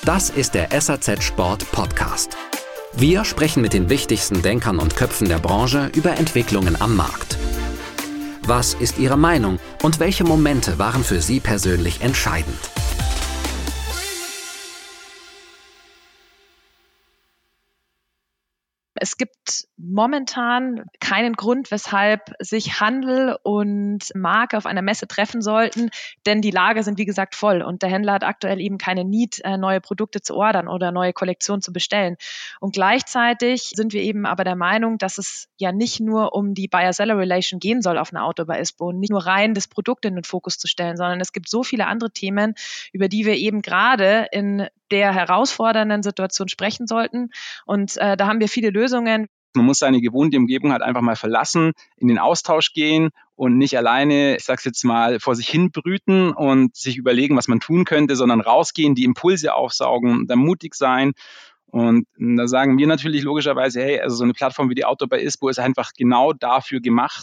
Das ist der SAZ Sport Podcast. Wir sprechen mit den wichtigsten Denkern und Köpfen der Branche über Entwicklungen am Markt. Was ist Ihre Meinung und welche Momente waren für Sie persönlich entscheidend? Es gibt momentan keinen Grund, weshalb sich Handel und Marke auf einer Messe treffen sollten, denn die Lager sind wie gesagt voll und der Händler hat aktuell eben keine Need, neue Produkte zu ordern oder neue Kollektionen zu bestellen. Und gleichzeitig sind wir eben aber der Meinung, dass es ja nicht nur um die Buyer-Seller-Relation gehen soll auf einer Outdoor bei ISPO und nicht nur rein das Produkt in den Fokus zu stellen, sondern es gibt so viele andere Themen, über die wir eben gerade in der herausfordernden Situation sprechen sollten. Und da haben wir viele Lösungen. Man muss seine gewohnte Umgebung halt einfach mal verlassen, in den Austausch gehen und nicht alleine, ich sag's jetzt mal, vor sich hin brüten und sich überlegen, was man tun könnte, sondern rausgehen, die Impulse aufsaugen, dann mutig sein. Und da sagen wir natürlich logischerweise, hey, also so eine Plattform wie die Outdoor bei ISPO ist einfach genau dafür gemacht.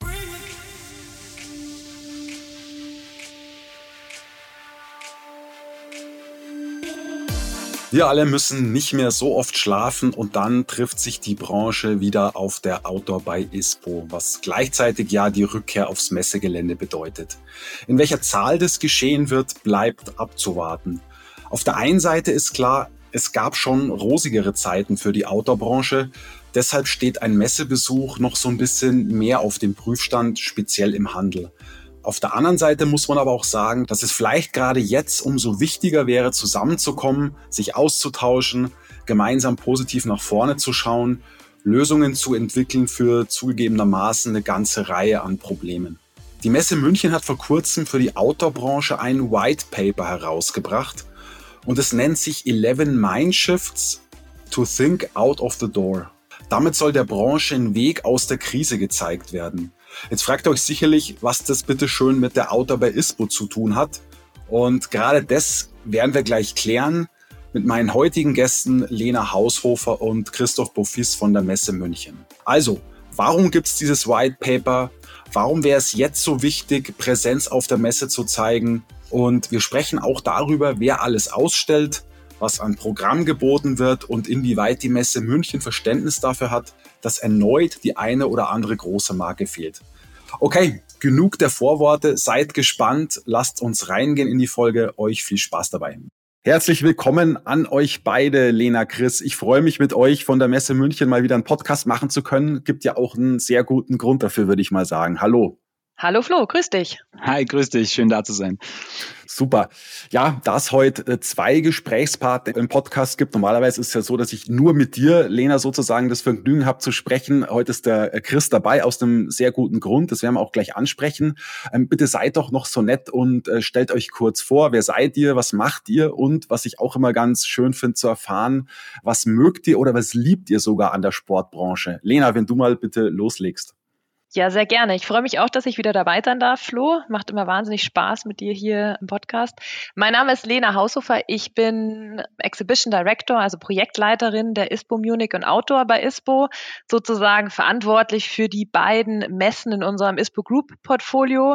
Wir alle müssen nicht mehr so oft schlafen und dann trifft sich die Branche wieder auf der Outdoor bei ISPO, was gleichzeitig ja die Rückkehr aufs Messegelände bedeutet. In welcher Zahl das geschehen wird, bleibt abzuwarten. Auf der einen Seite ist klar, es gab schon rosigere Zeiten für die Outdoor-Branche. Deshalb steht ein Messebesuch noch so ein bisschen mehr auf dem Prüfstand, speziell im Handel. Auf der anderen Seite muss man aber auch sagen, dass es vielleicht gerade jetzt umso wichtiger wäre, zusammenzukommen, sich auszutauschen, gemeinsam positiv nach vorne zu schauen, Lösungen zu entwickeln für zugegebenermaßen eine ganze Reihe an Problemen. Die Messe München hat vor kurzem für die Outdoor-Branche ein White Paper herausgebracht und es nennt sich 11 Mindshifts to Think Out of the Door. Damit soll der Branche ein Weg aus der Krise gezeigt werden. Jetzt fragt ihr euch sicherlich, was das bitte schön mit der Outdoor bei ISPO zu tun hat. Und gerade das werden wir gleich klären mit meinen heutigen Gästen Lena Haushofer und Christoph Boffis von der Messe München. Also, warum gibt es dieses White Paper? Warum wäre es jetzt so wichtig, Präsenz auf der Messe zu zeigen? Und wir sprechen auch darüber, wer alles ausstellt, was an Programm geboten wird und inwieweit die Messe München Verständnis dafür hat, dass erneut die eine oder andere große Marke fehlt. Okay, genug der Vorworte, seid gespannt, lasst uns reingehen in die Folge, euch viel Spaß dabei. Herzlich willkommen an euch beide, Lena, Chris. Ich freue mich mit euch von der Messe München mal wieder einen Podcast machen zu können. Gibt ja auch einen sehr guten Grund dafür, würde ich mal sagen. Hallo. Hallo Flo, grüß dich. Hi, grüß dich, schön da zu sein. Super. Ja, da es heute zwei Gesprächspartner im Podcast gibt, normalerweise ist es ja so, dass ich nur mit dir, Lena, sozusagen das Vergnügen habe zu sprechen. Heute ist der Chris dabei, aus einem sehr guten Grund. Das werden wir auch gleich ansprechen. Bitte seid doch noch so nett und stellt euch kurz vor, wer seid ihr, was macht ihr und, was ich auch immer ganz schön finde zu erfahren, was mögt ihr oder was liebt ihr sogar an der Sportbranche? Lena, wenn du mal bitte loslegst. Ja, sehr gerne. Ich freue mich auch, dass ich wieder dabei sein darf, Flo. Macht immer wahnsinnig Spaß mit dir hier im Podcast. Mein Name ist Lena Haushofer. Ich bin Exhibition Director, also Projektleiterin der ISPO Munich und Outdoor bei ISPO, sozusagen verantwortlich für die beiden Messen in unserem ISPO Group Portfolio.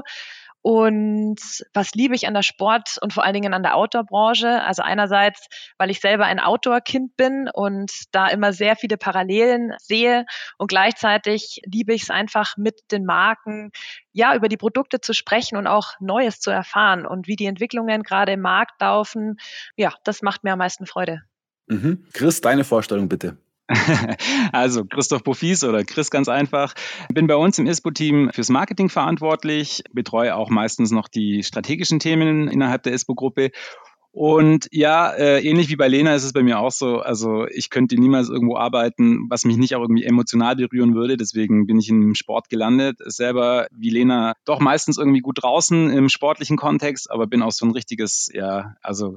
Und was liebe ich an der Sport- und vor allen Dingen an der Outdoor-Branche? Also einerseits, weil ich selber ein Outdoor-Kind bin und da immer sehr viele Parallelen sehe und gleichzeitig liebe ich es einfach mit den Marken, ja, über die Produkte zu sprechen und auch Neues zu erfahren und wie die Entwicklungen gerade im Markt laufen. Ja, das macht mir am meisten Freude. Chris, deine Vorstellung bitte. Also Christoph Boffis oder Chris ganz einfach. Bin bei uns im ISPO-Team fürs Marketing verantwortlich, betreue auch meistens noch die strategischen Themen innerhalb der ISPO-Gruppe. Und ja, ähnlich wie bei Lena ist es bei mir auch so, also ich könnte niemals irgendwo arbeiten, was mich nicht auch irgendwie emotional berühren würde. Deswegen bin ich im Sport gelandet. Selber wie Lena doch meistens irgendwie gut draußen im sportlichen Kontext, aber bin auch so ein richtiges, ja, also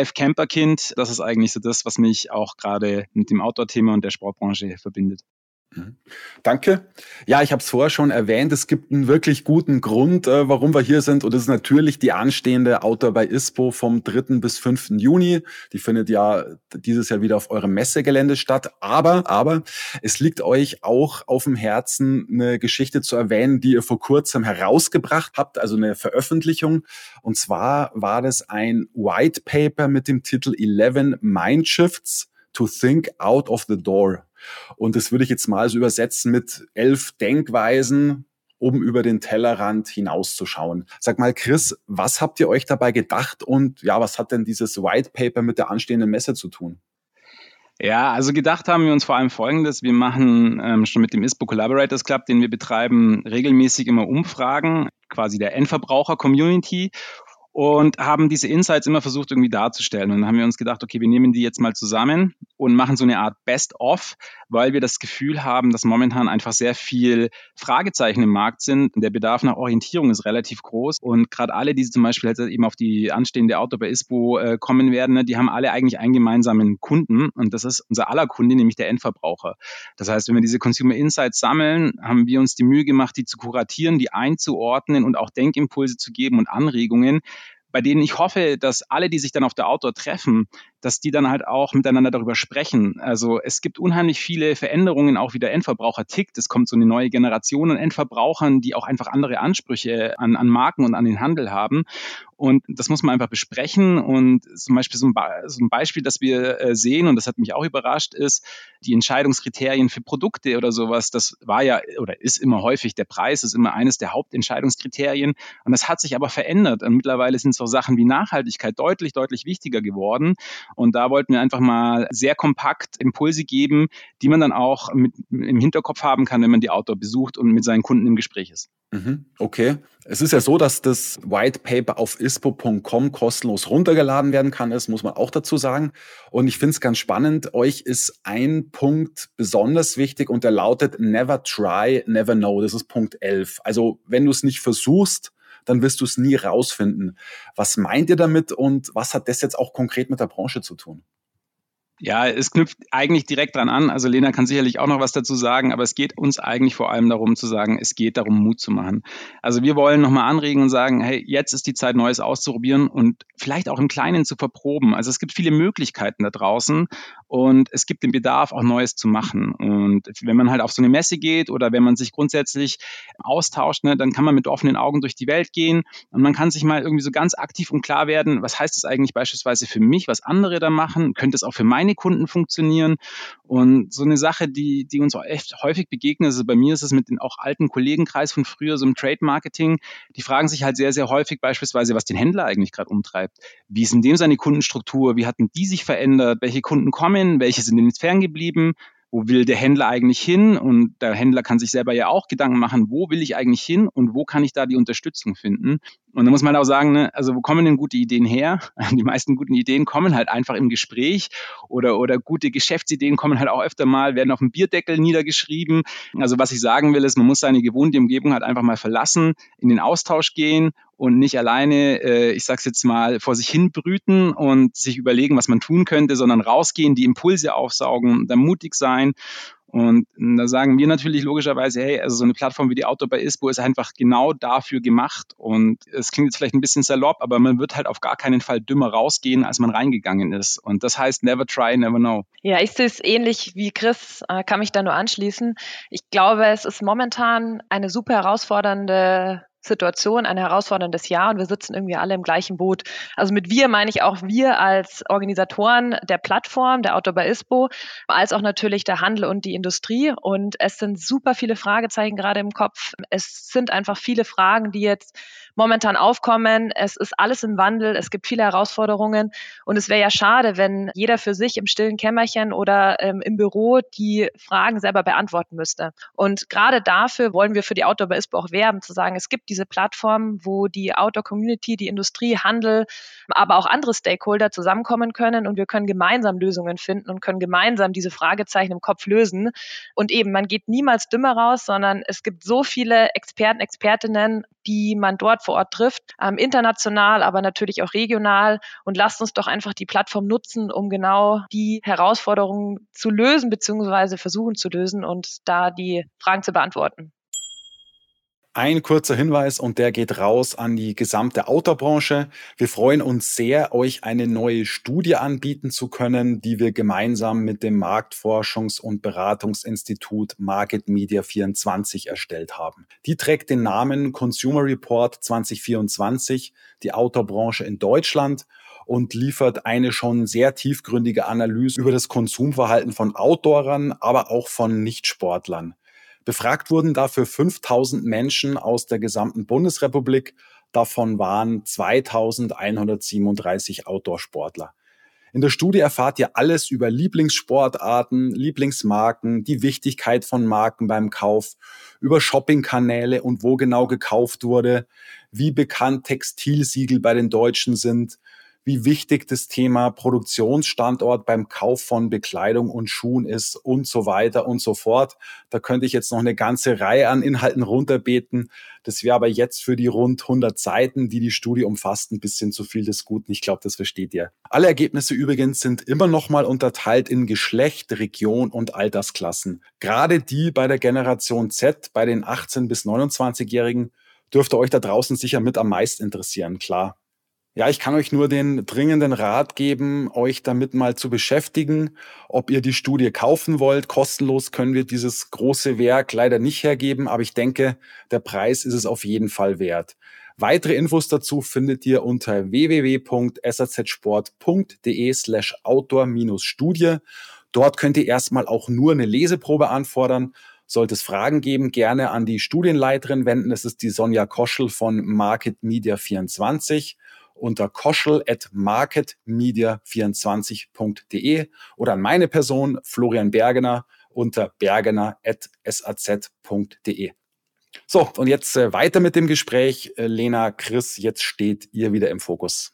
Vanlife-Camperkind. Das ist eigentlich so das, was mich auch gerade mit dem Outdoor-Thema und der Sportbranche verbindet. Danke. Ja, ich habe es vorher schon erwähnt, es gibt einen wirklich guten Grund, warum wir hier sind. Und das ist natürlich die anstehende Outdoor by ISPO vom 3. bis 5. Juni. Die findet ja dieses Jahr wieder auf eurem Messegelände statt. Aber es liegt euch auch auf dem Herzen, eine Geschichte zu erwähnen, die ihr vor kurzem herausgebracht habt, also eine Veröffentlichung. Und zwar war das ein White Paper mit dem Titel 11 Mindshifts to Think Out of the Door. Und das würde ich jetzt mal so übersetzen mit 11 Denkweisen, um über den Tellerrand hinauszuschauen. Sag mal, Chris, was habt ihr euch dabei gedacht und ja, was hat denn dieses White Paper mit der anstehenden Messe zu tun? Ja, also gedacht haben wir uns vor allem Folgendes. Wir machen schon mit dem ISPO Collaborators Club, den wir betreiben, regelmäßig immer Umfragen, quasi der Endverbraucher-Community, und haben diese Insights immer versucht irgendwie darzustellen. Und dann haben wir uns gedacht, okay, wir nehmen die jetzt mal zusammen und machen so eine Art Best-of, weil wir das Gefühl haben, dass momentan einfach sehr viel Fragezeichen im Markt sind. Der Bedarf nach Orientierung ist relativ groß. Und gerade alle, die zum Beispiel jetzt eben auf die anstehende Outdoor by ISPO kommen werden, ne, die haben alle eigentlich einen gemeinsamen Kunden. Und das ist unser aller Kunde, nämlich der Endverbraucher. Das heißt, wenn wir diese Consumer Insights sammeln, haben wir uns die Mühe gemacht, die zu kuratieren, die einzuordnen und auch Denkimpulse zu geben und Anregungen, bei denen ich hoffe, dass alle, die sich dann auf der Outdoor treffen, dass die dann halt auch miteinander darüber sprechen. Also es gibt unheimlich viele Veränderungen, auch wie der Endverbraucher tickt. Es kommt so eine neue Generation an Endverbrauchern, die auch einfach andere Ansprüche an Marken und an den Handel haben. Und das muss man einfach besprechen. Und zum Beispiel so ein Beispiel, das wir sehen, und das hat mich auch überrascht, ist die Entscheidungskriterien für Produkte oder sowas. Das war ja oder ist immer häufig, der Preis ist immer eines der Hauptentscheidungskriterien. Und das hat sich aber verändert. Und mittlerweile sind so Sachen wie Nachhaltigkeit deutlich, deutlich wichtiger geworden. Und da wollten wir einfach mal sehr kompakt Impulse geben, die man dann auch im Hinterkopf haben kann, wenn man die Outdoor besucht und mit seinen Kunden im Gespräch ist. Okay. Es ist ja so, dass das White Paper auf ispo.com kostenlos runtergeladen werden kann. Das muss man auch dazu sagen. Und ich finde es ganz spannend. Euch ist ein Punkt besonders wichtig und der lautet Never try, never know. Das ist Punkt 11. Also wenn du es nicht versuchst, dann wirst du es nie rausfinden. Was meint ihr damit und was hat das jetzt auch konkret mit der Branche zu tun? Ja, es knüpft eigentlich direkt dran an. Also Lena kann sicherlich auch noch was dazu sagen, aber es geht uns eigentlich vor allem darum zu sagen, es geht darum, Mut zu machen. Also wir wollen nochmal anregen und sagen, hey, jetzt ist die Zeit, Neues auszuprobieren und vielleicht auch im Kleinen zu verproben. Also es gibt viele Möglichkeiten da draußen und es gibt den Bedarf, auch Neues zu machen. Und wenn man halt auf so eine Messe geht oder wenn man sich grundsätzlich austauscht, ne, dann kann man mit offenen Augen durch die Welt gehen und man kann sich mal irgendwie so ganz aktiv und klar werden, was heißt es eigentlich beispielsweise für mich, was andere da machen? Könnte es auch für meine Kunden funktionieren? Und so eine Sache, die uns auch echt häufig begegnet, also bei mir ist es mit den auch alten Kollegenkreis von früher, so im Trade-Marketing, die fragen sich halt sehr, sehr häufig beispielsweise, was den Händler eigentlich gerade umtreibt. Wie ist in dem seine Kundenstruktur? Wie hatten die sich verändert? Welche Kunden kommen? Welche sind jetzt ferngeblieben? Wo will der Händler eigentlich hin? Und der Händler kann sich selber ja auch Gedanken machen, wo will ich eigentlich hin und wo kann ich da die Unterstützung finden? Und da muss man auch sagen, ne, also wo kommen denn gute Ideen her? Die meisten guten Ideen kommen halt einfach im Gespräch oder gute Geschäftsideen kommen halt auch öfter mal, werden auf dem Bierdeckel niedergeschrieben. Also was ich sagen will, ist, man muss seine gewohnte Umgebung halt einfach mal verlassen, in den Austausch gehen und nicht alleine, ich sag's jetzt mal, vor sich hin brüten und sich überlegen, was man tun könnte, sondern rausgehen, die Impulse aufsaugen, dann mutig sein. Und da sagen wir natürlich logischerweise, hey, also so eine Plattform wie die Outdoor by ISPO ist einfach genau dafür gemacht. Und es klingt jetzt vielleicht ein bisschen salopp, aber man wird halt auf gar keinen Fall dümmer rausgehen, als man reingegangen ist. Und das heißt, never try, never know. Ja, ich sehe es ähnlich wie Chris, kann mich da nur anschließen. Ich glaube, es ist momentan eine super herausfordernde Situation, ein herausforderndes Jahr und wir sitzen irgendwie alle im gleichen Boot. Also mit wir meine ich auch wir als Organisatoren der Plattform, der Outdoor by ISPO, als auch natürlich der Handel und die Industrie. Und es sind super viele Fragezeichen gerade im Kopf. Es sind einfach viele Fragen, die jetzt momentan aufkommen. Es ist alles im Wandel, es gibt viele Herausforderungen und es wäre ja schade, wenn jeder für sich im stillen Kämmerchen oder im Büro die Fragen selber beantworten müsste. Und gerade dafür wollen wir für die Outdoor by ISPO auch werben, zu sagen, es gibt diese Plattform, wo die Outdoor-Community, die Industrie, Handel, aber auch andere Stakeholder zusammenkommen können und wir können gemeinsam Lösungen finden und können gemeinsam diese Fragezeichen im Kopf lösen. Und eben, man geht niemals dümmer raus, sondern es gibt so viele Experten, Expertinnen, die man dort vor Ort trifft, international, aber natürlich auch regional. Und lasst uns doch einfach die Plattform nutzen, um genau die Herausforderungen zu lösen, beziehungsweise versuchen zu lösen und da die Fragen zu beantworten. Ein kurzer Hinweis und der geht raus an die gesamte Outdoor-Branche. Wir freuen uns sehr, euch eine neue Studie anbieten zu können, die wir gemeinsam mit dem Marktforschungs- und Beratungsinstitut Market Media 24 erstellt haben. Die trägt den Namen Consumer Report 2024, die Outdoor-Branche in Deutschland, und liefert eine schon sehr tiefgründige Analyse über das Konsumverhalten von Outdoorern, aber auch von Nichtsportlern. Befragt wurden dafür 5.000 Menschen aus der gesamten Bundesrepublik. Davon waren 2.137 Outdoor-Sportler. In der Studie erfahrt ihr alles über Lieblingssportarten, Lieblingsmarken, die Wichtigkeit von Marken beim Kauf, über Shoppingkanäle und wo genau gekauft wurde, wie bekannt Textilsiegel bei den Deutschen sind, wie wichtig das Thema Produktionsstandort beim Kauf von Bekleidung und Schuhen ist und so weiter und so fort. Da könnte ich jetzt noch eine ganze Reihe an Inhalten runterbeten. Das wäre aber jetzt für die rund 100 Seiten, die die Studie umfasst, ein bisschen zu viel des Guten. Ich glaube, das versteht ihr. Alle Ergebnisse übrigens sind immer noch mal unterteilt in Geschlecht, Region und Altersklassen. Gerade die bei der Generation Z, bei den 18- bis 29-Jährigen, dürfte euch da draußen sicher mit am meisten interessieren, klar. Ja, ich kann euch nur den dringenden Rat geben, euch damit mal zu beschäftigen, ob ihr die Studie kaufen wollt. Kostenlos können wir dieses große Werk leider nicht hergeben, aber ich denke, der Preis ist es auf jeden Fall wert. Weitere Infos dazu findet ihr unter www.sazsport.de/outdoor-studie. Dort könnt ihr erstmal auch nur eine Leseprobe anfordern. Sollte es Fragen geben, gerne an die Studienleiterin wenden. Das ist die Sonja Koschel von Market Media 24. Unter koschel@marketmedia24.de oder an meine Person, Florian Bergener, unter bergener@saz.de. So, und jetzt weiter mit dem Gespräch. Lena, Chris, jetzt steht ihr wieder im Fokus.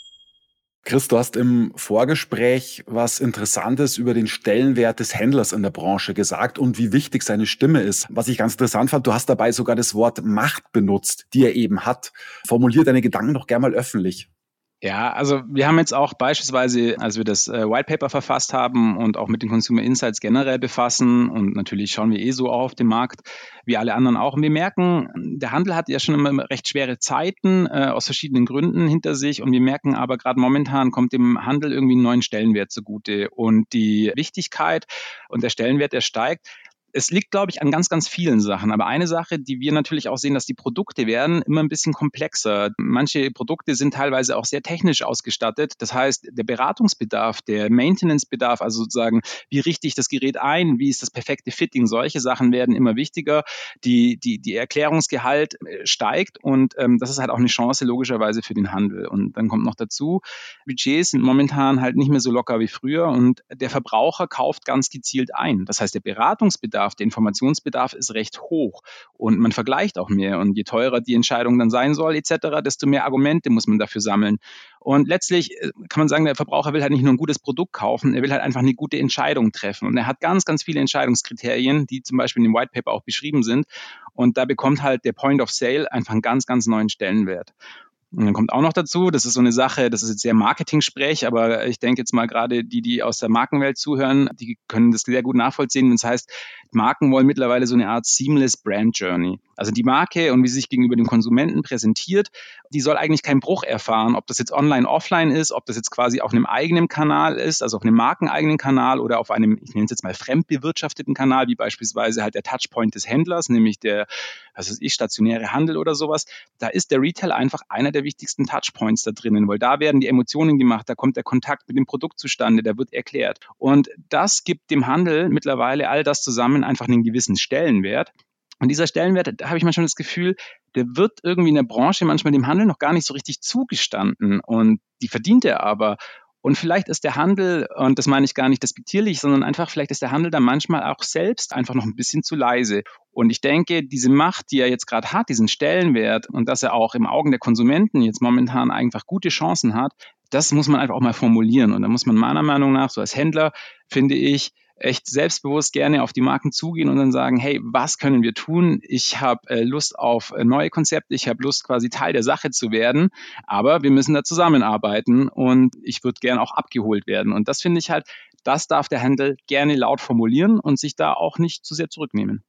Chris, du hast im Vorgespräch was Interessantes über den Stellenwert des Händlers in der Branche gesagt und wie wichtig seine Stimme ist. Was ich ganz interessant fand, du hast dabei sogar das Wort Macht benutzt, die er eben hat. Formulier deine Gedanken doch gerne mal öffentlich. Ja, also wir haben jetzt auch beispielsweise, als wir das White Paper verfasst haben und auch mit den Consumer Insights generell befassen und natürlich schauen wir so auch auf den Markt, wie alle anderen auch. Und wir merken, der Handel hat ja schon immer recht schwere Zeiten aus verschiedenen Gründen hinter sich und wir merken aber gerade momentan kommt dem Handel irgendwie einen neuen Stellenwert zugute und die Wichtigkeit und der Stellenwert, der steigt. Es liegt, glaube ich, an ganz, ganz vielen Sachen. Aber eine Sache, die wir natürlich auch sehen, dass die Produkte werden immer ein bisschen komplexer. Manche Produkte sind teilweise auch sehr technisch ausgestattet. Das heißt, der Beratungsbedarf, der Maintenance-Bedarf, also sozusagen, wie richte ich das Gerät ein, wie ist das perfekte Fitting, solche Sachen werden immer wichtiger. Die Erklärungsgehalt steigt und das ist halt auch eine Chance logischerweise für den Handel. Und dann kommt noch dazu, Budgets sind momentan halt nicht mehr so locker wie früher und der Verbraucher kauft ganz gezielt ein. Das heißt, der Beratungsbedarf, der Informationsbedarf ist recht hoch und man vergleicht auch mehr und je teurer die Entscheidung dann sein soll etc., desto mehr Argumente muss man dafür sammeln. Und letztlich kann man sagen, der Verbraucher will halt nicht nur ein gutes Produkt kaufen, er will halt einfach eine gute Entscheidung treffen und er hat ganz, ganz viele Entscheidungskriterien, die zum Beispiel in dem White Paper auch beschrieben sind und da bekommt halt der Point of Sale einfach einen ganz, ganz neuen Stellenwert. Und dann kommt auch noch dazu, das ist so eine Sache, das ist jetzt sehr Marketing-Sprech, aber ich denke jetzt mal gerade die aus der Markenwelt zuhören, die können das sehr gut nachvollziehen. Das heißt, Marken wollen mittlerweile so eine Art Seamless Brand Journey. Also die Marke und wie sie sich gegenüber dem Konsumenten präsentiert, die soll eigentlich keinen Bruch erfahren, ob das jetzt online, offline ist, ob das jetzt quasi auf einem eigenen Kanal ist, also auf einem markeneigenen Kanal oder auf einem, ich nenne es jetzt mal fremdbewirtschafteten Kanal, wie beispielsweise halt der Touchpoint des Händlers, nämlich der, stationäre Handel oder sowas. Da ist der Retail einfach einer der wichtigsten Touchpoints da drinnen, weil da werden die Emotionen gemacht, da kommt der Kontakt mit dem Produkt zustande, der wird erklärt. Und das gibt dem Handel mittlerweile all das zusammen einfach einen gewissen Stellenwert. Und dieser Stellenwert, da habe ich manchmal das Gefühl, der wird irgendwie in der Branche manchmal dem Handel noch gar nicht so richtig zugestanden und die verdient er aber. Und vielleicht ist der Handel, und das meine ich gar nicht despektierlich, sondern einfach, vielleicht ist der Handel da manchmal auch selbst einfach noch ein bisschen zu leise. Und ich denke, diese Macht, die er jetzt gerade hat, diesen Stellenwert und dass er auch im Augen der Konsumenten jetzt momentan einfach gute Chancen hat, das muss man einfach auch mal formulieren. Und da muss man meiner Meinung nach, so als Händler, finde ich, echt selbstbewusst gerne auf die Marken zugehen und dann sagen, hey, was können wir tun? Ich habe Lust auf neue Konzepte, ich habe Lust, quasi Teil der Sache zu werden, aber wir müssen da zusammenarbeiten und ich würde gern auch abgeholt werden. Und das finde ich halt, das darf der Handel gerne laut formulieren und sich da auch nicht zu sehr zurücknehmen.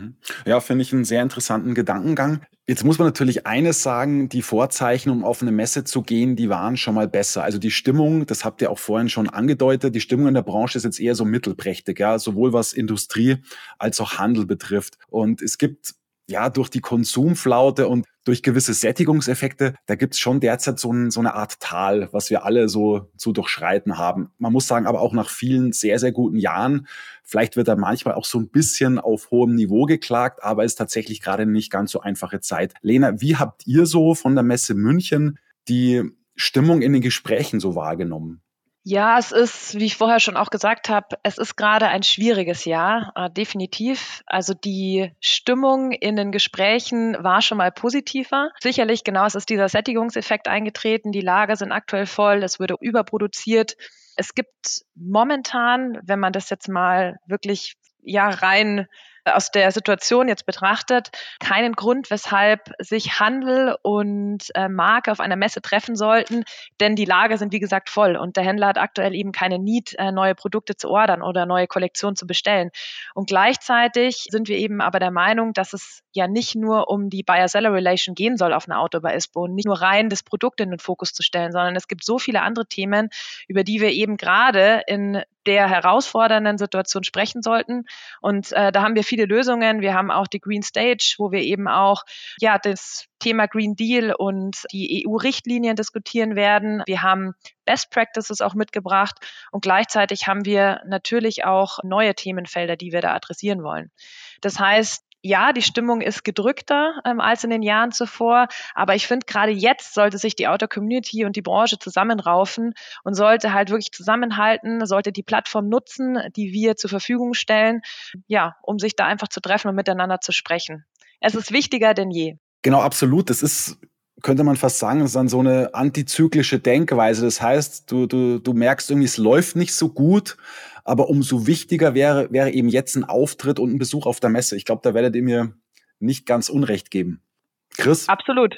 Ja, finde ich einen sehr interessanten Gedankengang. Jetzt muss man natürlich eines sagen, die Vorzeichen, um auf eine Messe zu gehen, die waren schon mal besser. Also die Stimmung, das habt ihr auch vorhin schon angedeutet, die Stimmung in der Branche ist jetzt eher so mittelprächtig, ja, sowohl was Industrie als auch Handel betrifft. Und es gibt ja durch die Konsumflaute und durch gewisse Sättigungseffekte, da gibt's schon derzeit so eine Art Tal, was wir alle so zu durchschreiten haben. Man muss sagen, aber auch nach vielen sehr, sehr guten Jahren, vielleicht wird da manchmal auch so ein bisschen auf hohem Niveau geklagt, aber es ist tatsächlich gerade nicht ganz so einfache Zeit. Lena, wie habt ihr so von der Messe München die Stimmung in den Gesprächen so wahrgenommen? Ja, es ist, wie ich vorher schon auch gesagt habe, es ist gerade ein schwieriges Jahr, definitiv. Also die Stimmung in den Gesprächen war schon mal positiver. Sicherlich, genau, es ist dieser Sättigungseffekt eingetreten. Die Lager sind aktuell voll, es wurde überproduziert. Es gibt momentan, wenn man das jetzt mal wirklich rein aus der Situation jetzt betrachtet, keinen Grund, weshalb sich Handel und Marke auf einer Messe treffen sollten, denn die Lager sind, wie gesagt, voll und der Händler hat aktuell eben keine Need, neue Produkte zu ordern oder neue Kollektionen zu bestellen. Und gleichzeitig sind wir eben aber der Meinung, dass es ja nicht nur um die Buyer-Seller-Relation gehen soll auf einer Auto bei ISPO und nicht nur rein das Produkt in den Fokus zu stellen, sondern es gibt so viele andere Themen, über die wir eben gerade in der herausfordernden Situation sprechen sollten. Und da haben wir viele Lösungen. Wir haben auch die Green Stage, wo wir eben auch das Thema Green Deal und die EU-Richtlinien diskutieren werden. Wir haben Best Practices auch mitgebracht und gleichzeitig haben wir natürlich auch neue Themenfelder, die wir da adressieren wollen. Das heißt, ja, die Stimmung ist gedrückter als in den Jahren zuvor, aber ich finde, gerade jetzt sollte sich die Outdoor-Community und die Branche zusammenraufen und sollte halt wirklich zusammenhalten, sollte die Plattform nutzen, die wir zur Verfügung stellen, um sich da einfach zu treffen und miteinander zu sprechen. Es ist wichtiger denn je. Genau, absolut. Das ist, könnte man fast sagen, das ist dann so eine antizyklische Denkweise. Das heißt, du merkst irgendwie, es läuft nicht so gut, aber umso wichtiger wäre eben jetzt ein Auftritt und ein Besuch auf der Messe. Ich glaube, da werdet ihr mir nicht ganz Unrecht geben. Chris? Absolut.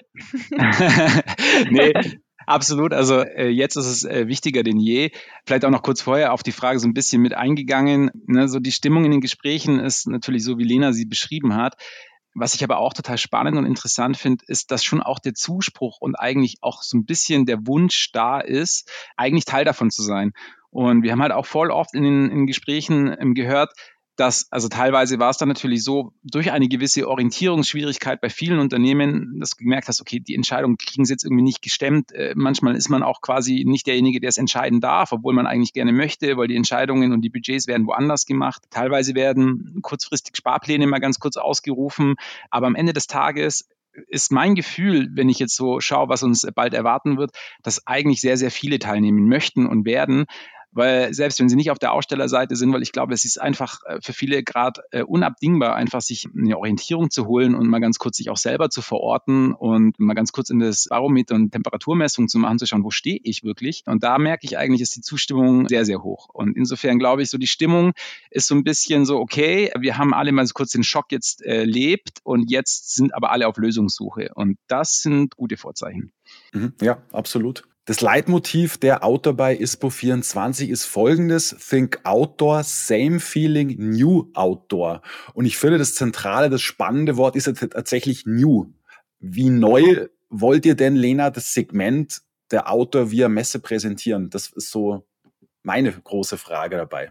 Nee, absolut. Also jetzt ist es wichtiger denn je. Vielleicht auch noch kurz vorher auf die Frage so ein bisschen mit eingegangen. Ne, so die Stimmung in den Gesprächen ist natürlich so, wie Lena sie beschrieben hat. Was ich aber auch total spannend und interessant finde, ist, dass schon auch der Zuspruch und eigentlich auch so ein bisschen der Wunsch da ist, eigentlich Teil davon zu sein. Und wir haben halt auch voll oft in den Gesprächen gehört, dass, also teilweise war es dann natürlich so, durch eine gewisse Orientierungsschwierigkeit bei vielen Unternehmen, dass du gemerkt hast, okay, die Entscheidung kriegen sie jetzt irgendwie nicht gestemmt. Manchmal ist man auch quasi nicht derjenige, der es entscheiden darf, obwohl man eigentlich gerne möchte, weil die Entscheidungen und die Budgets werden woanders gemacht. Teilweise werden kurzfristig Sparpläne mal ganz kurz ausgerufen, aber am Ende des Tages ist mein Gefühl, wenn ich jetzt so schaue, was uns bald erwarten wird, dass eigentlich sehr, sehr viele teilnehmen möchten und werden. Weil selbst wenn sie nicht auf der Ausstellerseite sind, weil ich glaube, es ist einfach für viele gerade unabdingbar, einfach sich eine Orientierung zu holen und mal ganz kurz sich auch selber zu verorten und mal ganz kurz in das Barometer und Temperaturmessung zu machen, zu schauen, wo stehe ich wirklich. Und da merke ich eigentlich, ist die Zustimmung sehr, sehr hoch. Und insofern glaube ich, so die Stimmung ist so ein bisschen so, okay, wir haben alle mal so kurz den Schock jetzt erlebt und jetzt sind aber alle auf Lösungssuche. Und das sind gute Vorzeichen. Ja, absolut. Das Leitmotiv der Outdoor bei ISPO 24 ist folgendes: Think Outdoor, same feeling, new Outdoor. Und ich finde, das zentrale, das spannende Wort ist jetzt tatsächlich new. Wie neu wollt ihr denn, Lena, das Segment der Outdoor via Messe präsentieren? Das ist so meine große Frage dabei.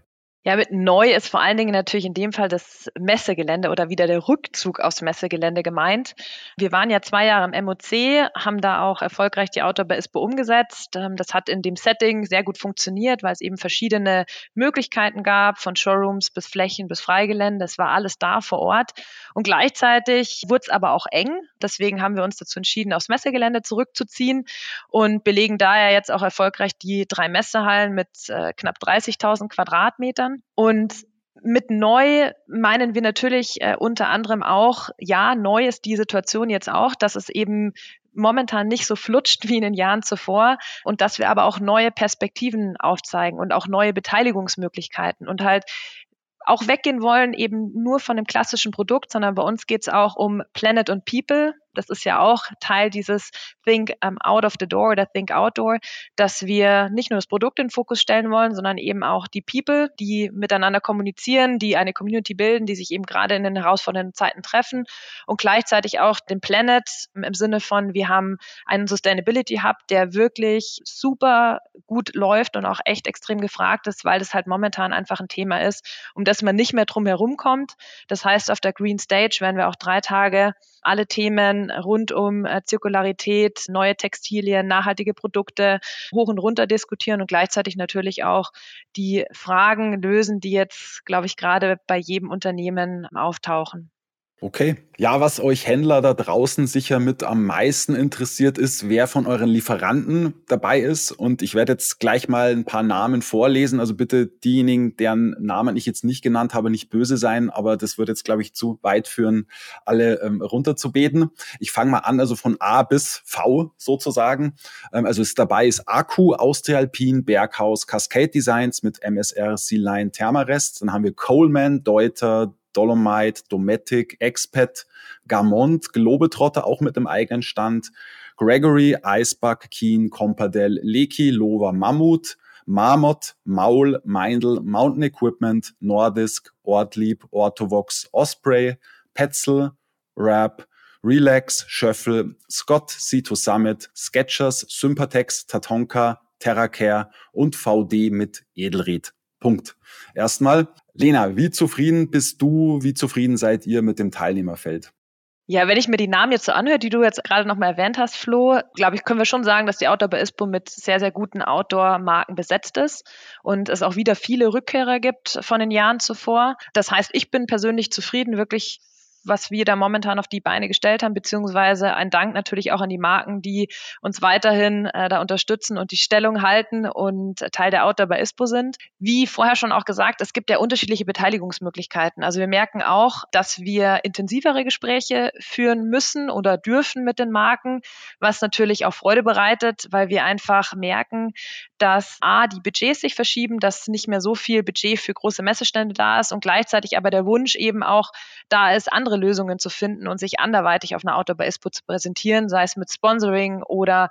Ja, mit neu ist vor allen Dingen natürlich in dem Fall das Messegelände oder wieder der Rückzug aufs Messegelände gemeint. Wir waren ja 2 Jahre im MOC, haben da auch erfolgreich die Outdoor bei ISPO umgesetzt. Das hat in dem Setting sehr gut funktioniert, weil es eben verschiedene Möglichkeiten gab, von Showrooms bis Flächen bis Freigelände. Es war alles da vor Ort. Und gleichzeitig wurde es aber auch eng. Deswegen haben wir uns dazu entschieden, aufs Messegelände zurückzuziehen und belegen daher jetzt auch erfolgreich die 3 Messehallen mit knapp 30.000 Quadratmetern. Und mit neu meinen wir natürlich unter anderem auch, ja, neu ist die Situation jetzt auch, dass es eben momentan nicht so flutscht wie in den Jahren zuvor und dass wir aber auch neue Perspektiven aufzeigen und auch neue Beteiligungsmöglichkeiten und halt auch weggehen wollen eben nur von dem klassischen Produkt, sondern bei uns geht es auch um Planet und People. Das ist ja auch Teil dieses Think out of the door oder Think outdoor, dass wir nicht nur das Produkt in den Fokus stellen wollen, sondern eben auch die People, die miteinander kommunizieren, die eine Community bilden, die sich eben gerade in den herausfordernden Zeiten treffen und gleichzeitig auch den Planet im Sinne von, wir haben einen Sustainability Hub, der wirklich super gut läuft und auch echt extrem gefragt ist, weil das halt momentan einfach ein Thema ist, um das man nicht mehr drum herum kommt. Das heißt, auf der Green Stage werden wir auch 3 Tage alle Themen rund um Zirkularität, neue Textilien, nachhaltige Produkte hoch und runter diskutieren und gleichzeitig natürlich auch die Fragen lösen, die jetzt, glaube ich, gerade bei jedem Unternehmen auftauchen. Okay. Ja, was euch Händler da draußen sicher mit am meisten interessiert ist, wer von euren Lieferanten dabei ist. Und ich werde jetzt gleich mal ein paar Namen vorlesen. Also bitte diejenigen, deren Namen ich jetzt nicht genannt habe, nicht böse sein. Aber das wird jetzt, glaube ich, zu weit führen, alle runterzubeten. Ich fange mal an, also von A bis V sozusagen. Also dabei ist Akku, Austria Alpin, Berghaus, Cascade Designs mit MSR, Sea-Line, Thermarest. Dann haben wir Coleman, Deuter, Dolomite, Dometic, Expat, Garmont, Globetrotter auch mit dem eigenen Stand, Gregory, Eisbach, Keen, Compadel, Leki, Lova, Mammut, Marmot, Maul, Meindl, Mountain Equipment, Nordisk, Ortlieb, Orthovox, Osprey, Petzl, Rap, Relax, Schöffel, Scott, C2 Summit, Skechers, Sympatex, Tatonka, Terracare und VD mit Edelried. Punkt. Erstmal, Lena, wie zufrieden bist du, wie zufrieden seid ihr mit dem Teilnehmerfeld? Ja, wenn ich mir die Namen jetzt so anhöre, die du jetzt gerade nochmal erwähnt hast, Flo, glaube ich, können wir schon sagen, dass die Outdoor bei ISPO mit sehr, sehr guten Outdoor-Marken besetzt ist und es auch wieder viele Rückkehrer gibt von den Jahren zuvor. Das heißt, ich bin persönlich zufrieden, wirklich, was wir da momentan auf die Beine gestellt haben, beziehungsweise ein Dank natürlich auch an die Marken, die uns weiterhin da unterstützen und die Stellung halten und Teil der Outdoor bei ISPO sind. Wie vorher schon auch gesagt, es gibt ja unterschiedliche Beteiligungsmöglichkeiten. Also wir merken auch, dass wir intensivere Gespräche führen müssen oder dürfen mit den Marken, was natürlich auch Freude bereitet, weil wir einfach merken, dass die Budgets sich verschieben, dass nicht mehr so viel Budget für große Messestände da ist und gleichzeitig aber der Wunsch eben auch da ist, andere Lösungen zu finden und sich anderweitig auf einer Outdoor bei ISPO zu präsentieren, sei es mit Sponsoring oder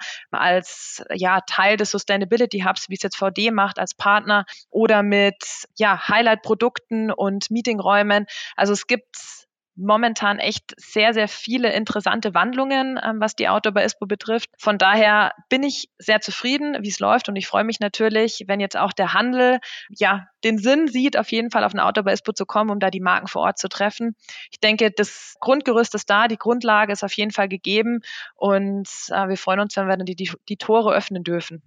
als Teil des Sustainability Hubs, wie es jetzt VD macht als Partner oder mit Highlight-Produkten und Meetingräumen. Also es gibt momentan echt sehr, sehr viele interessante Wandlungen, was die Outdoor bei ISPO betrifft. Von daher bin ich sehr zufrieden, wie es läuft und ich freue mich natürlich, wenn jetzt auch der Handel den Sinn sieht, auf jeden Fall auf eine Outdoor bei ISPO zu kommen, um da die Marken vor Ort zu treffen. Ich denke, das Grundgerüst ist da, die Grundlage ist auf jeden Fall gegeben und wir freuen uns, wenn wir dann die Tore öffnen dürfen.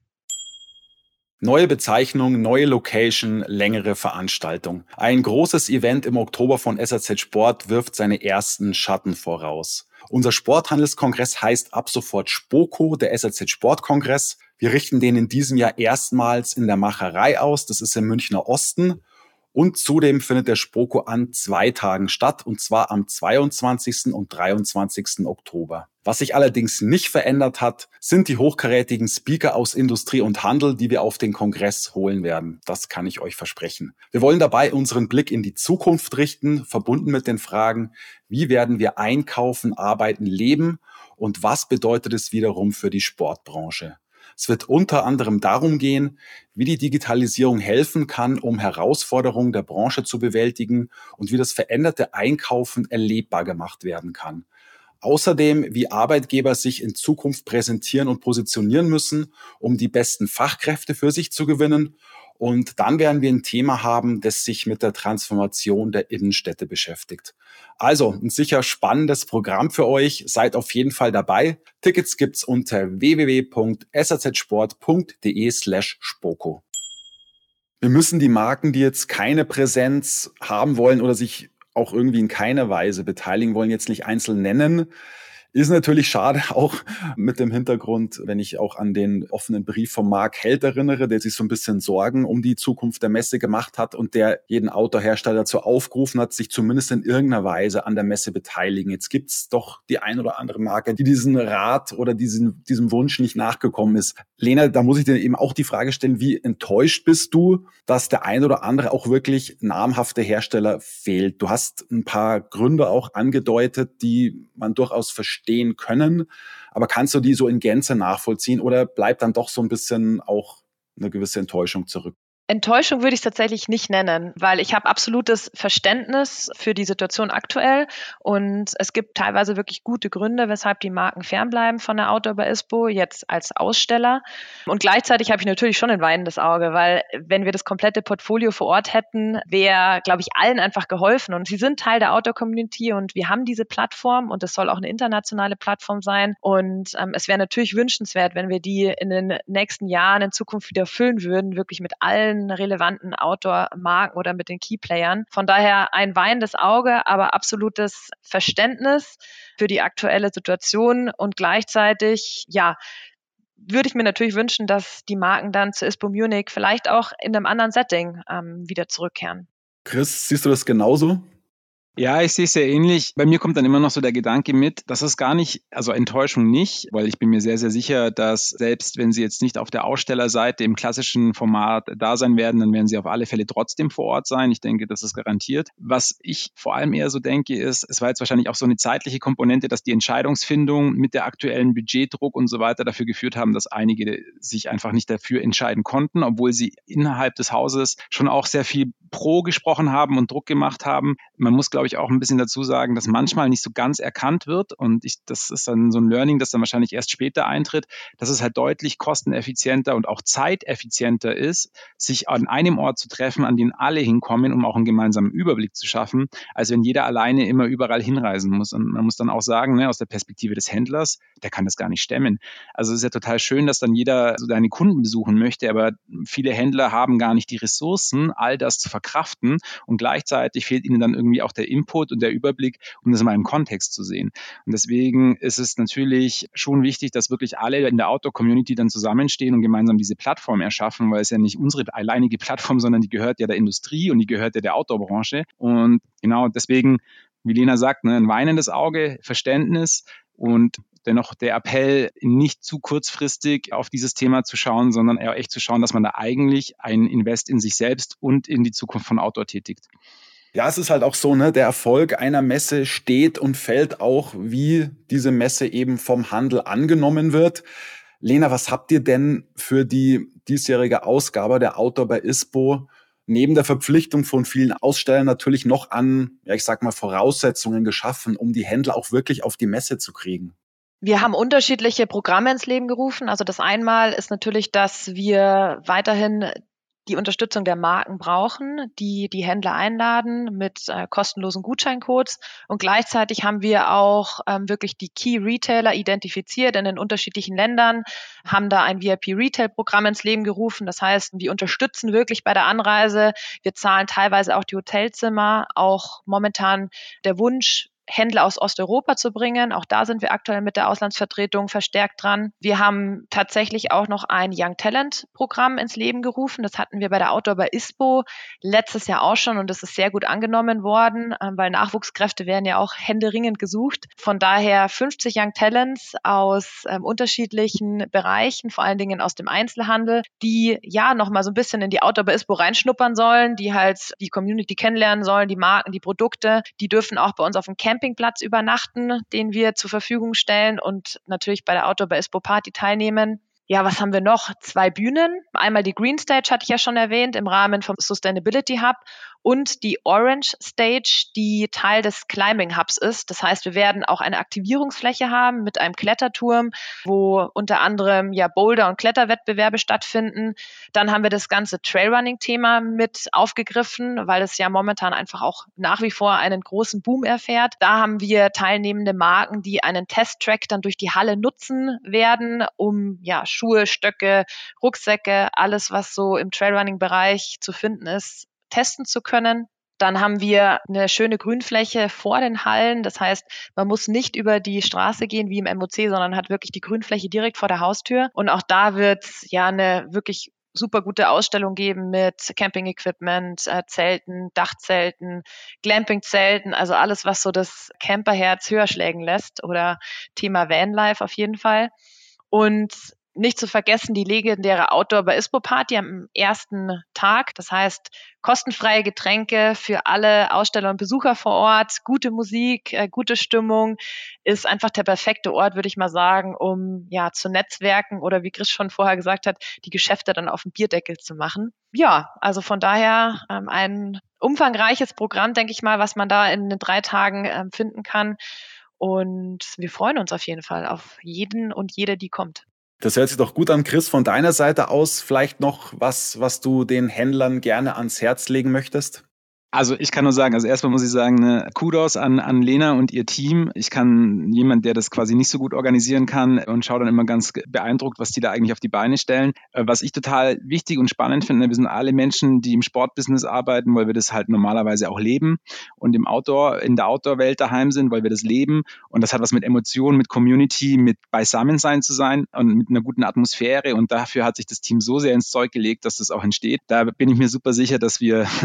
Neue Bezeichnung, neue Location, längere Veranstaltung. Ein großes Event im Oktober von SAZ Sport wirft seine ersten Schatten voraus. Unser Sporthandelskongress heißt ab sofort SPOCO, der SAZ Sportkongress. Wir richten den in diesem Jahr erstmals in der Macherei aus. Das ist im Münchner Osten. Und zudem findet der SPOCO an 2 Tagen statt, und zwar am 22. und 23. Oktober. Was sich allerdings nicht verändert hat, sind die hochkarätigen Speaker aus Industrie und Handel, die wir auf den Kongress holen werden. Das kann ich euch versprechen. Wir wollen dabei unseren Blick in die Zukunft richten, verbunden mit den Fragen, wie werden wir einkaufen, arbeiten, leben und was bedeutet es wiederum für die Sportbranche? Es wird unter anderem darum gehen, wie die Digitalisierung helfen kann, um Herausforderungen der Branche zu bewältigen und wie das veränderte Einkaufen erlebbar gemacht werden kann. Außerdem, wie Arbeitgeber sich in Zukunft präsentieren und positionieren müssen, um die besten Fachkräfte für sich zu gewinnen. Und dann werden wir ein Thema haben, das sich mit der Transformation der Innenstädte beschäftigt. Also ein sicher spannendes Programm für euch. Seid auf jeden Fall dabei. Tickets gibt's unter www.sazsport.de/spoko. Wir müssen die Marken, die jetzt keine Präsenz haben wollen oder sich auch irgendwie in keiner Weise beteiligen wollen, jetzt nicht einzeln nennen. Ist natürlich schade, auch mit dem Hintergrund, wenn ich auch an den offenen Brief von Mark Held erinnere, der sich so ein bisschen Sorgen um die Zukunft der Messe gemacht hat und der jeden Autohersteller dazu aufgerufen hat, sich zumindest in irgendeiner Weise an der Messe beteiligen. Jetzt gibt's doch die ein oder andere Marke, die diesen Rat oder diesem Wunsch nicht nachgekommen ist. Lena, da muss ich dir eben auch die Frage stellen, wie enttäuscht bist du, dass der ein oder andere auch wirklich namhafte Hersteller fehlt? Du hast ein paar Gründe auch angedeutet, die man durchaus verstehen können. Aber kannst du die so in Gänze nachvollziehen oder bleibt dann doch so ein bisschen auch eine gewisse Enttäuschung zurück? Enttäuschung würde ich es tatsächlich nicht nennen, weil ich habe absolutes Verständnis für die Situation aktuell und es gibt teilweise wirklich gute Gründe, weshalb die Marken fernbleiben von der Outdoor by ISPO, jetzt als Aussteller. Und gleichzeitig habe ich natürlich schon ein weinendes Auge, weil wenn wir das komplette Portfolio vor Ort hätten, wäre, glaube ich, allen einfach geholfen. Und sie sind Teil der Outdoor-Community und wir haben diese Plattform und es soll auch eine internationale Plattform sein. Und es wäre natürlich wünschenswert, wenn wir die in den nächsten Jahren in Zukunft wieder füllen würden, wirklich mit allen relevanten Outdoor-Marken oder mit den Key-Playern. Von daher ein weinendes Auge, aber absolutes Verständnis für die aktuelle Situation und gleichzeitig, ja, würde ich mir natürlich wünschen, dass die Marken dann zur ISPO Munich vielleicht auch in einem anderen Setting wieder zurückkehren. Chris, siehst du das genauso? Ja, ich sehe es sehr ähnlich. Bei mir kommt dann immer noch so der Gedanke mit, dass es gar nicht, also Enttäuschung nicht, weil ich bin mir sehr, sehr sicher, dass selbst wenn sie jetzt nicht auf der Ausstellerseite im klassischen Format da sein werden, dann werden sie auf alle Fälle trotzdem vor Ort sein. Ich denke, das ist garantiert. Was ich vor allem eher so denke, ist, es war jetzt wahrscheinlich auch so eine zeitliche Komponente, dass die Entscheidungsfindung mit der aktuellen Budgetdruck und so weiter dafür geführt haben, dass einige sich einfach nicht dafür entscheiden konnten, obwohl sie innerhalb des Hauses schon auch sehr viel pro gesprochen haben und Druck gemacht haben. Man muss, glaube ich, auch ein bisschen dazu sagen, dass manchmal nicht so ganz erkannt wird und das ist dann so ein Learning, das dann wahrscheinlich erst später eintritt, dass es halt deutlich kosteneffizienter und auch zeiteffizienter ist, sich an einem Ort zu treffen, an den alle hinkommen, um auch einen gemeinsamen Überblick zu schaffen, als wenn jeder alleine immer überall hinreisen muss. Und man muss dann auch sagen, aus der Perspektive des Händlers, der kann das gar nicht stemmen. Also es ist ja total schön, dass dann jeder so seine Kunden besuchen möchte, aber viele Händler haben gar nicht die Ressourcen, all das zu verkraften und gleichzeitig fehlt ihnen dann irgendwie auch der Input und der Überblick, um das mal im Kontext zu sehen. Und deswegen ist es natürlich schon wichtig, dass wirklich alle in der Outdoor-Community dann zusammenstehen und gemeinsam diese Plattform erschaffen, weil es ja nicht unsere alleinige Plattform, sondern die gehört ja der Industrie und die gehört ja der Outdoor-Branche. Und genau deswegen, wie Lena sagt, ein weinendes Auge, Verständnis und dennoch der Appell, nicht zu kurzfristig auf dieses Thema zu schauen, sondern eher echt zu schauen, dass man da eigentlich ein Invest in sich selbst und in die Zukunft von Outdoor tätigt. Ja, es ist halt auch so, der Erfolg einer Messe steht und fällt auch, wie diese Messe eben vom Handel angenommen wird. Lena, was habt ihr denn für die diesjährige Ausgabe der Outdoor by ISPO neben der Verpflichtung von vielen Ausstellern natürlich noch an, Voraussetzungen geschaffen, um die Händler auch wirklich auf die Messe zu kriegen? Wir haben unterschiedliche Programme ins Leben gerufen. Also das einmal ist natürlich, dass wir weiterhin die Unterstützung der Marken brauchen, die die Händler einladen mit kostenlosen Gutscheincodes. Und gleichzeitig haben wir auch wirklich die Key-Retailer identifiziert in den unterschiedlichen Ländern, haben da ein VIP-Retail-Programm ins Leben gerufen. Das heißt, wir unterstützen wirklich bei der Anreise. Wir zahlen teilweise auch die Hotelzimmer, auch momentan der Wunsch, Händler aus Osteuropa zu bringen. Auch da sind wir aktuell mit der Auslandsvertretung verstärkt dran. Wir haben tatsächlich auch noch ein Young Talent Programm ins Leben gerufen. Das hatten wir bei der Outdoor by ISPO letztes Jahr auch schon und das ist sehr gut angenommen worden, weil Nachwuchskräfte werden ja auch händeringend gesucht. Von daher 50 Young Talents aus unterschiedlichen Bereichen, vor allen Dingen aus dem Einzelhandel, die ja nochmal so ein bisschen in die Outdoor by ISPO reinschnuppern sollen, die halt die Community kennenlernen sollen, die Marken, die Produkte. Die dürfen auch bei uns auf dem Campingplatz übernachten, den wir zur Verfügung stellen und natürlich bei der Outdoor by ISPO Party teilnehmen. Ja, was haben wir noch? 2 Bühnen. Einmal die Green Stage hatte ich ja schon erwähnt im Rahmen vom Sustainability Hub und die Orange Stage, die Teil des Climbing Hubs ist. Das heißt, wir werden auch eine Aktivierungsfläche haben mit einem Kletterturm, wo unter anderem Boulder- und Kletterwettbewerbe stattfinden. Dann haben wir das ganze Trailrunning-Thema mit aufgegriffen, weil es ja momentan einfach auch nach wie vor einen großen Boom erfährt. Da haben wir teilnehmende Marken, die einen Testtrack dann durch die Halle nutzen werden, um Schuhe, Stöcke, Rucksäcke, alles, was so im Trailrunning-Bereich zu finden ist, testen zu können. Dann haben wir eine schöne Grünfläche vor den Hallen. Das heißt, man muss nicht über die Straße gehen wie im MOC, sondern hat wirklich die Grünfläche direkt vor der Haustür. Und auch da wird es eine wirklich super gute Ausstellung geben mit Camping-Equipment, Zelten, Dachzelten, Glamping-Zelten, also alles, was so das Camperherz höher schlägen lässt, oder Thema Vanlife auf jeden Fall. Und nicht zu vergessen die legendäre Outdoor bei ISPO Party am ersten Tag. Das heißt, kostenfreie Getränke für alle Aussteller und Besucher vor Ort, gute Musik, gute Stimmung, ist einfach der perfekte Ort, würde ich mal sagen, um zu netzwerken oder wie Chris schon vorher gesagt hat, die Geschäfte dann auf dem Bierdeckel zu machen. Ja, also von daher ein umfangreiches Programm, denke ich mal, was man da in den 3 Tagen finden kann. Und wir freuen uns auf jeden Fall auf jeden und jede, die kommt. Das hört sich doch gut an, Chris. Von deiner Seite aus vielleicht noch was du den Händlern gerne ans Herz legen möchtest? Also ich kann nur sagen, also erstmal muss ich sagen, Kudos an Lena und ihr Team. Ich kann jemand, der das quasi nicht so gut organisieren kann, und schaue dann immer ganz beeindruckt, was die da eigentlich auf die Beine stellen. Was ich total wichtig und spannend finde, wir sind alle Menschen, die im Sportbusiness arbeiten, weil wir das halt normalerweise auch leben, und in der Outdoor-Welt daheim sind, weil wir das leben, und das hat was mit Emotionen, mit Community, mit Beisammensein zu sein und mit einer guten Atmosphäre, und dafür hat sich das Team so sehr ins Zeug gelegt, dass das auch entsteht. Da bin ich mir super sicher, dass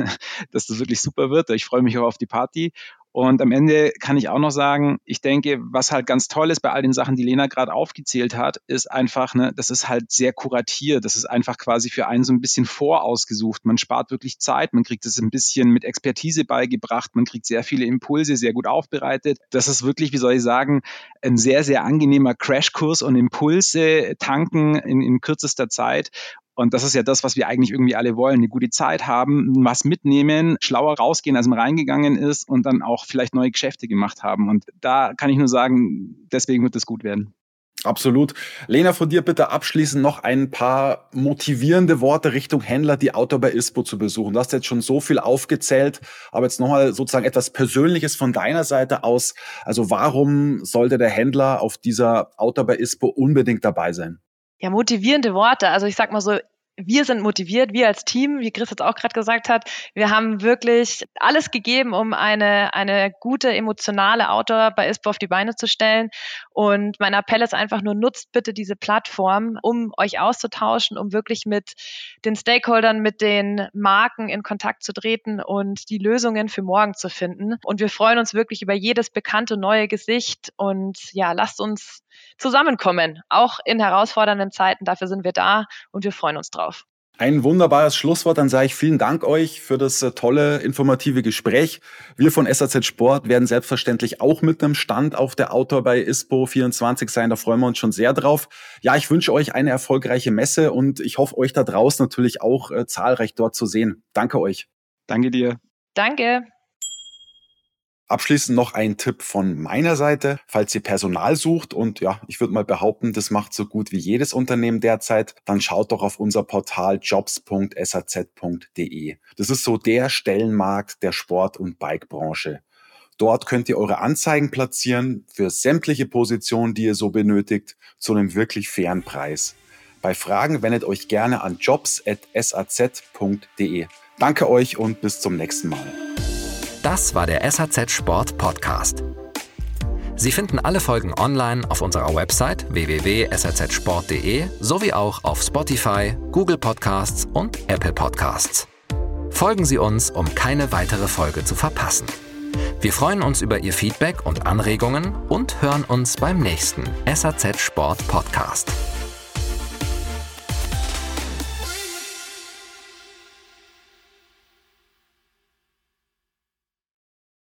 das wirklich super wird. Ich freue mich auch auf die Party. Und am Ende kann ich auch noch sagen, ich denke, was halt ganz toll ist bei all den Sachen, die Lena gerade aufgezählt hat, ist einfach, das ist halt sehr kuratiert. Das ist einfach quasi für einen so ein bisschen vorausgesucht. Man spart wirklich Zeit, man kriegt es ein bisschen mit Expertise beigebracht, man kriegt sehr viele Impulse, sehr gut aufbereitet. Das ist wirklich, wie soll ich sagen, ein sehr, sehr angenehmer Crashkurs und Impulse tanken in kürzester Zeit. Und das ist ja das, was wir eigentlich irgendwie alle wollen. Eine gute Zeit haben, was mitnehmen, schlauer rausgehen, als man reingegangen ist, und dann auch vielleicht neue Geschäfte gemacht haben. Und da kann ich nur sagen, deswegen wird es gut werden. Absolut. Lena, von dir bitte abschließend noch ein paar motivierende Worte Richtung Händler, die Outdoor bei ISPO zu besuchen. Du hast jetzt schon so viel aufgezählt, aber jetzt nochmal sozusagen etwas Persönliches von deiner Seite aus. Also warum sollte der Händler auf dieser Outdoor bei ISPO unbedingt dabei sein? Ja, motivierende Worte. Also ich sag mal so, wir sind motiviert, wir als Team, wie Chris jetzt auch gerade gesagt hat. Wir haben wirklich alles gegeben, um eine gute emotionale Outdoor bei ISPO auf die Beine zu stellen. Und mein Appell ist einfach nur, nutzt bitte diese Plattform, um euch auszutauschen, um wirklich mit den Stakeholdern, mit den Marken in Kontakt zu treten und die Lösungen für morgen zu finden. Und wir freuen uns wirklich über jedes bekannte neue Gesicht. Und lasst uns zusammenkommen, auch in herausfordernden Zeiten. Dafür sind wir da und wir freuen uns drauf. Ein wunderbares Schlusswort. Dann sage ich vielen Dank euch für das tolle, informative Gespräch. Wir von SAZ Sport werden selbstverständlich auch mit einem Stand auf der Outdoor bei ISPO 24 sein. Da freuen wir uns schon sehr drauf. Ja, ich wünsche euch eine erfolgreiche Messe und ich hoffe, euch da draußen natürlich auch zahlreich dort zu sehen. Danke euch. Danke dir. Danke. Abschließend noch ein Tipp von meiner Seite, falls ihr Personal sucht, und ich würde mal behaupten, das macht so gut wie jedes Unternehmen derzeit, dann schaut doch auf unser Portal jobs.saz.de. Das ist so der Stellenmarkt der Sport- und Bikebranche. Dort könnt ihr eure Anzeigen platzieren für sämtliche Positionen, die ihr so benötigt, zu einem wirklich fairen Preis. Bei Fragen wendet euch gerne an jobs.saz.de. Danke euch und bis zum nächsten Mal. Das war der SAZ Sport Podcast. Sie finden alle Folgen online auf unserer Website www.sazsport.de sowie auch auf Spotify, Google Podcasts und Apple Podcasts. Folgen Sie uns, um keine weitere Folge zu verpassen. Wir freuen uns über Ihr Feedback und Anregungen und hören uns beim nächsten SAZ Sport Podcast.